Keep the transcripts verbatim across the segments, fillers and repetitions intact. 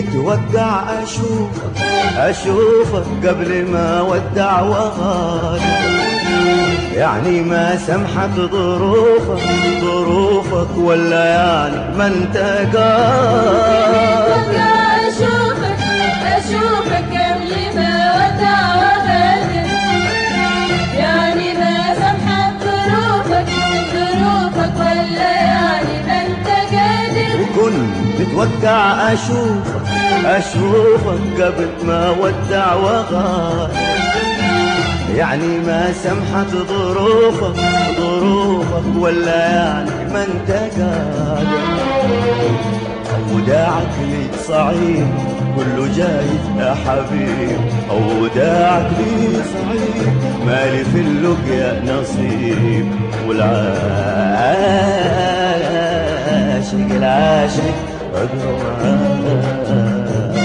متوقع أشوفك أشوفك قبل ما ودع وغادر، يعني ما سمحت ظروفك ظروفك ولا يعني ما انت قادر. أشوفك أشوفك قبل ما ودع وغادر، يعني ما سمحت ظروفك ظروفك ولا يعني ما انت قادر. وكنت متوقع أشوفك أشوفك قبل ما ودع وغادر، يعني ما سمحت ظروفك ظروفك ولا يعني ما انت قادر. وداعك لي صعيب كله جايز يا حبيب، وداعك لي صعيب مالي في اللقيا نصيب. والعاشق العاشق عذره معاه.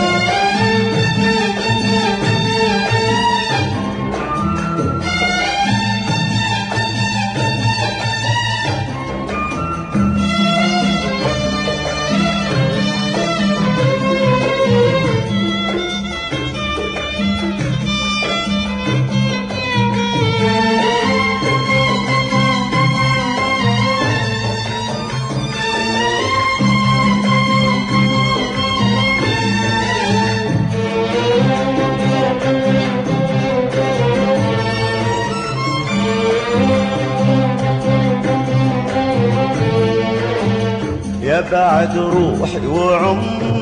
يا بعد روحي وعمري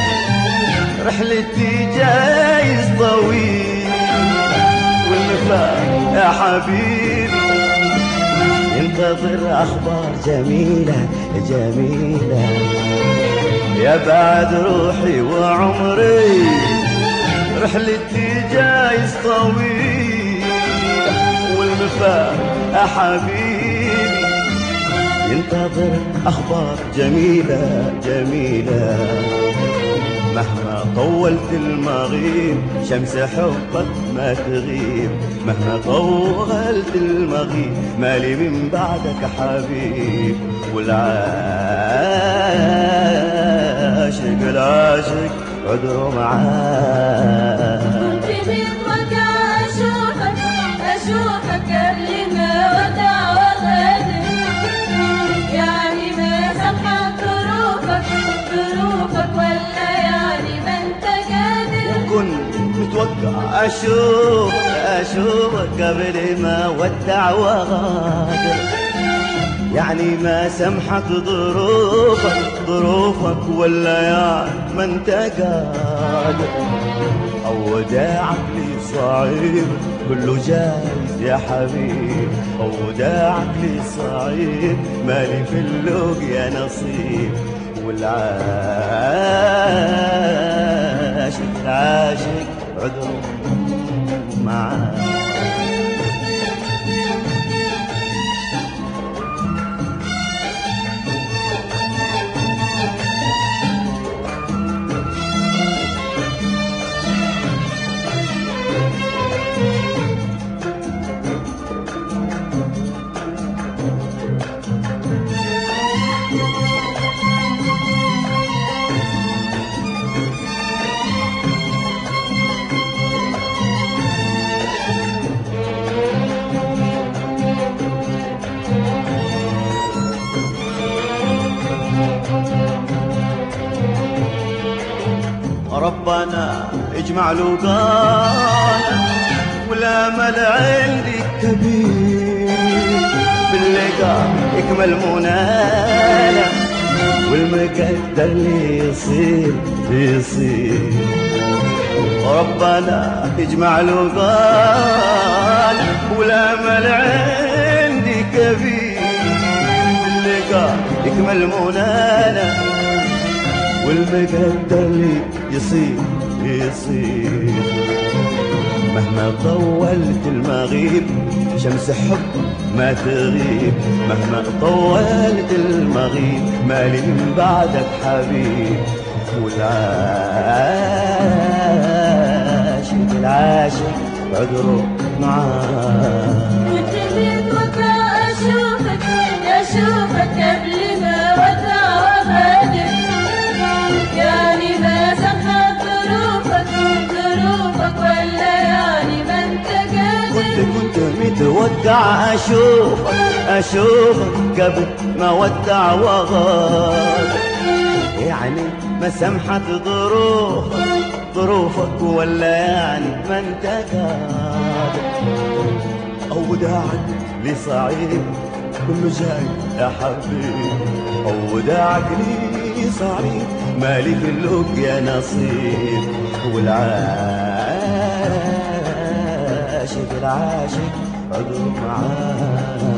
رحلتي جايز طويل، والمفاق يا حبيبي ينتظر أخبار جميلة جميلة. يا بعد روحي وعمري رحلتي جايز طويل، والمفاق يا حبيبي ينتظر أخبار جميلة جميلة. مهما طولت المغيب شمس حبك ما تغيب، مهما طولت المغيب مالي من بعدك حبيب. والعاشق العاشق عذره معاه. كنت متوقع أشوفك أشوفك قبل ما ودع وغادر، يعني ما سمحت ظروفك ظروفك ولا يعني ما انت قادر. وكنت متوقع أشوفك أشوفك قبل ما ودع وغادر، يعني ما سمحت ظروفك ظروفك ولا يعني ما انت قادر. أو وداعك لي صعيب كله جايز يا حبيب، أو وداعك لي صعيب مالي في اللقيا نصيب. والعاشق العاشق عذره معاه. ربنا اجمع لقانا والامل عندي كبير، باللقاء يكمل منانا والمقدر اللي يصير يصير. ربنا اجمع لقانا والامل عندي كبير، باللقاء يكمل منانا والمقدر اللي يصير يصير. مهما طولت المغيب شمس حب ما تغيب، مهما طولت المغيب مالي من بعدك حبيب. والعاشق العاشق عذره معاه. كنت متوقع أشوفك أشوفك قبل ما ودع وغادر، يعني ما سمحت ودع اشوفك اشوفك قبل ما ودع وغاب. يعني ما سمحت ظروفك ظروفك ولا يعني ما انت قادر. اوداعك لي صعيب كله جاي يا حبيبي، اوداعك لي صعيب مالي في اللقيا نصيب. والعاشق العاشق عذر معاه